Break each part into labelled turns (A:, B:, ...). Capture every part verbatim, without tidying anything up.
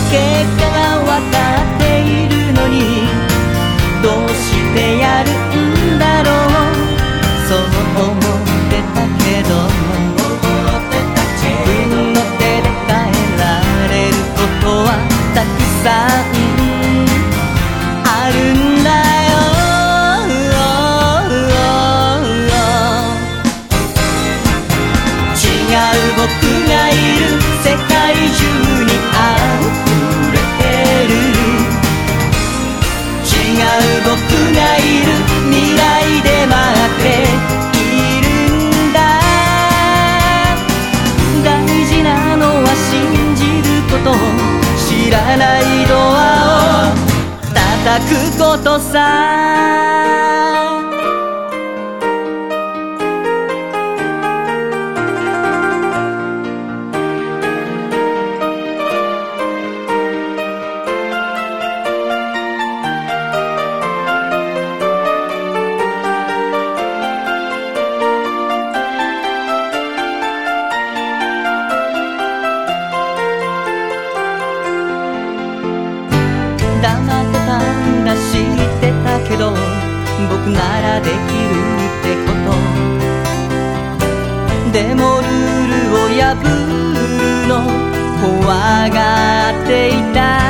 A: 結果が分かっているのにどうしてやるんだろう。そう思ってたけど自分の手で変えられることはたくさんあるんだよ。違う僕がいる世界中に溢れてる。違う僕がいる未来で待っているんだ。大事なのは信じること、知らないドアを叩くことさ。黙ってたんだ知ってたけど僕ならできるってこと。でもルールを破るの怖がっていた。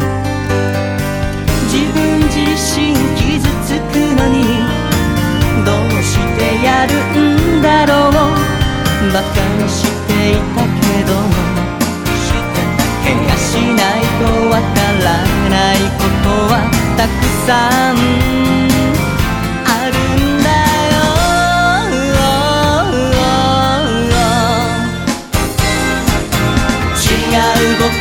A: 自分自身傷つくのにどうしてやるんだろう。バカにしていたけど怪我しないとわからないことはたくさんあるんだよ。違う僕